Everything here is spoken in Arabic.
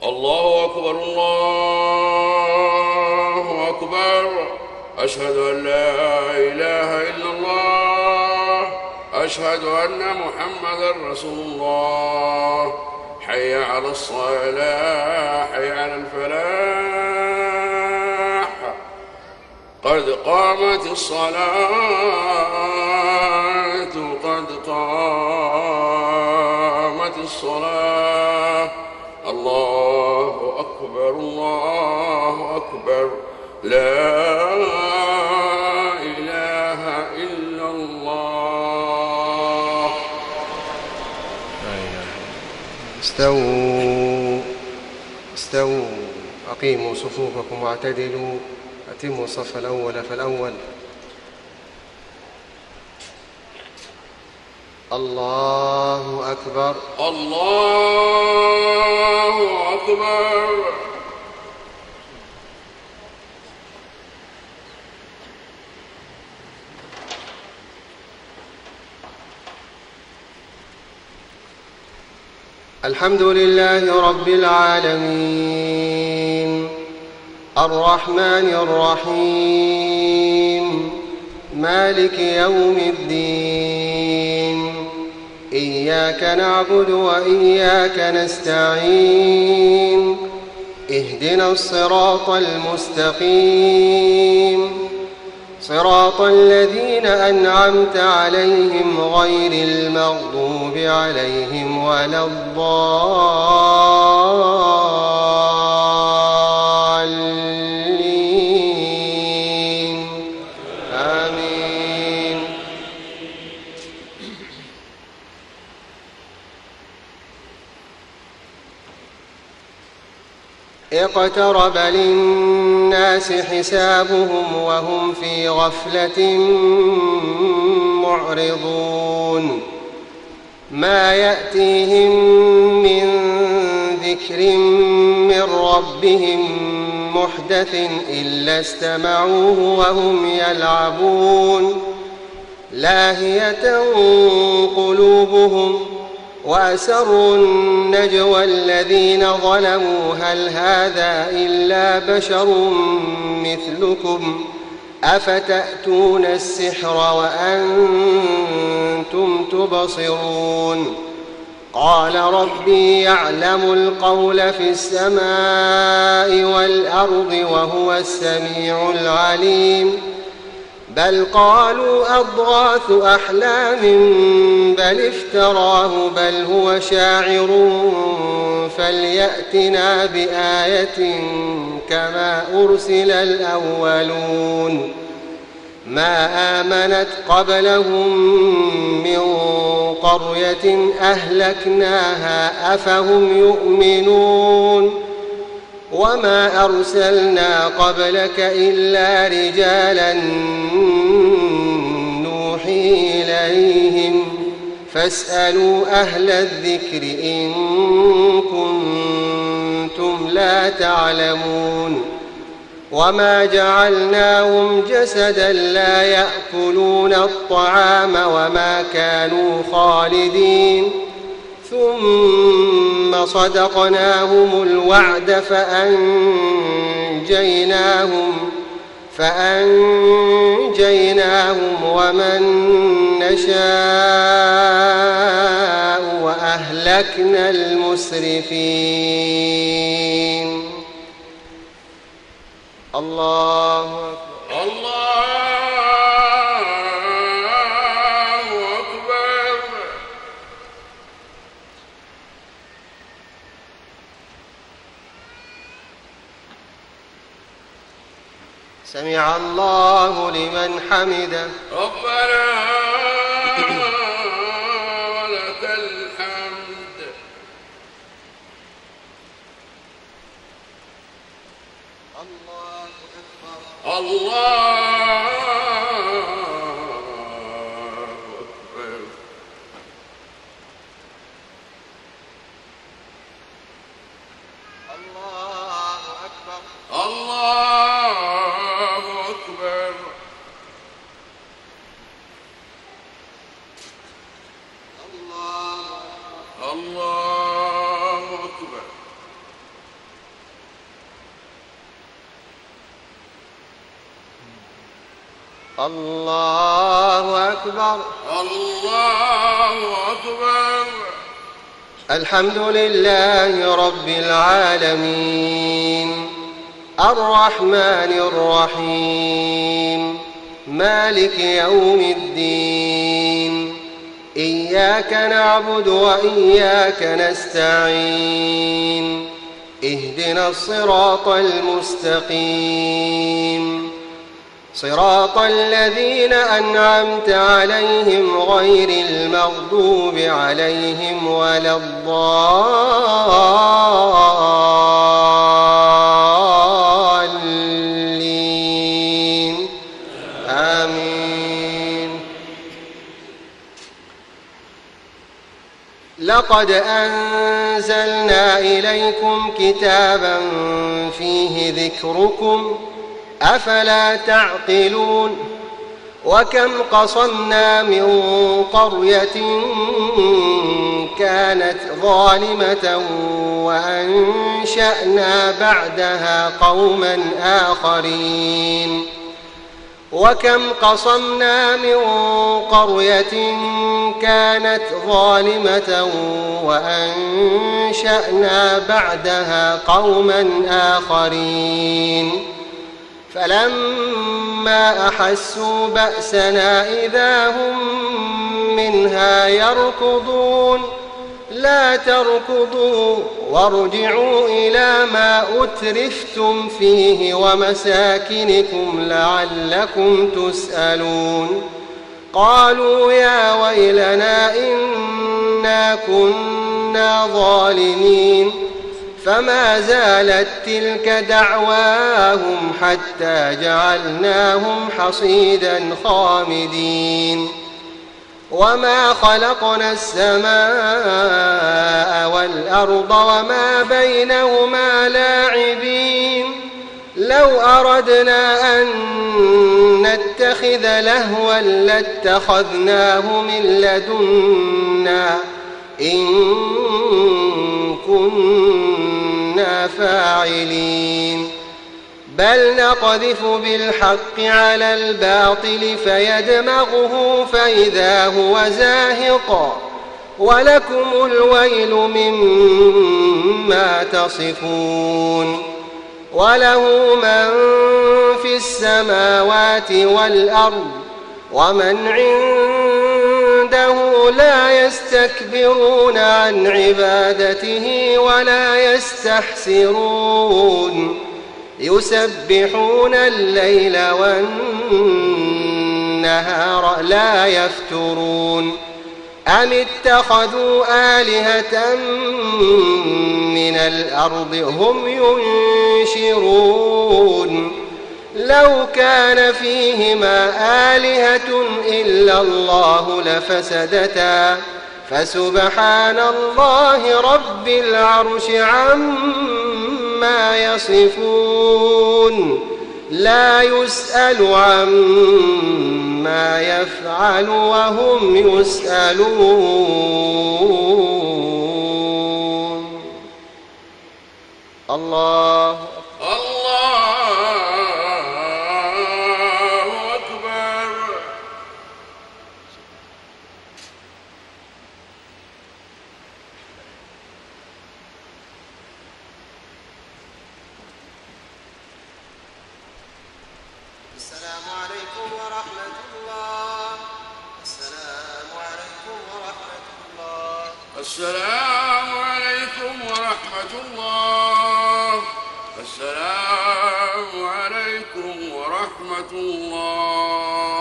الله أكبر الله أكبر. أشهد أن لا إله إلا الله. أشهد أن محمدا رسول الله. حي على الصلاة حي على الفلاح. قد قامت الصلاة قد قامت الصلاة. الله أكبر الله أكبر. لا إله إلا الله. استووا أقيموا صفوفكم واعتدلوا. أتموا الصف الأول فالأول. الله أكبر الله أكبر. الحمد لله رب العالمين الرحمن الرحيم مالك يوم الدين. إياك نعبد وإياك نستعين. اهدنا الصراط المستقيم صراط الذين أنعمت عليهم غير المغضوب عليهم ولا الضالين. آمين. اقترب للناس حسابهم وهم في غفلة معرضون. ما يأتيهم من ذكر من ربهم محدث إلا استمعوه وهم يلعبون. لاهية قلوبهم وأسروا النجوى الذين ظلموا هل هذا إلا بشر مثلكم أفتأتون السحر وأنتم تبصرون. قال ربي يعلم القول في السماء والأرض وهو السميع العليم. بل قالوا أضغاث أحلام بل افتراه بل هو شاعر فليأتنا بآية كما أرسل الأولون. ما آمنت قبلهم من قرية أهلكناها أفهم يؤمنون. وما أرسلنا قبلك إلا رجالا نوحي إليهم فاسألوا أهل الذكر إن كنتم لا تعلمون. وما جعلناهم جسدا لا يأكلون الطعام وما كانوا خالدين. ثم صدقناهم الوعد فأنجيناهم ومن نشاء وأهلكنا المسرفين. الله أكبر الله أكبر. سمع الله لمن حمده. ربنا ولك الحمد. الله أكبر الله أكبر. الله أكبر الله أكبر. الله الله أكبر. الله أكبر. الله أكبر. الحمد لله رب العالمين الرحمن الرحيم مالك يوم الدين إياك نعبد وإياك نستعين اهدنا الصراط المستقيم صراط الذين أنعمت عليهم غير المغضوب عليهم ولا الضالين آمين. لقد أنزلنا إليكم كتابا فيه ذكركم أفلا تعقلون. وكم قصمنا من قرية كانت ظالمة وأنشأنا بعدها قوما آخرين. وكم قصمنا من قرية كانت ظالمة وأنشأنا بعدها قوما آخرين. فلما أحسوا بأسنا إذا هم منها يركضون. لا تركضوا وارجعوا إلى ما أترفتم فيه ومساكنكم لعلكم تسألون. قالوا يا ويلنا إنا كنا ظالمين. فما زالت تلك دعواهم حتى جعلناهم حصيدا خامدين. وما خلقنا السماء والأرض وما بينهما لاعبين. لو أردنا أن نتخذ لهوا لاتخذناه من لدنا إن كنا فاعلين. بل نقذف بالحق على الباطل فيدمغه فإذا هو زاهق ولكم الويل مما تصفون. وله من في السماوات والأرض ومن عنده لا يستكبرون عن عبادته ولا يستحسرون. يسبحون الليل والنهار لا يفترون. أم اتخذوا آلهة من الأرض هم ينشرون. لو كان فيهما آلهة إلا الله لفسدتا فسبحان الله رب العرش عما يصفون. لا يسأل عما يفعل وهم يسألون. الله أكبر. السلام عليكم ورحمة الله. السلام عليكم ورحمة الله. السلام عليكم ورحمة الله. السلام عليكم ورحمة الله.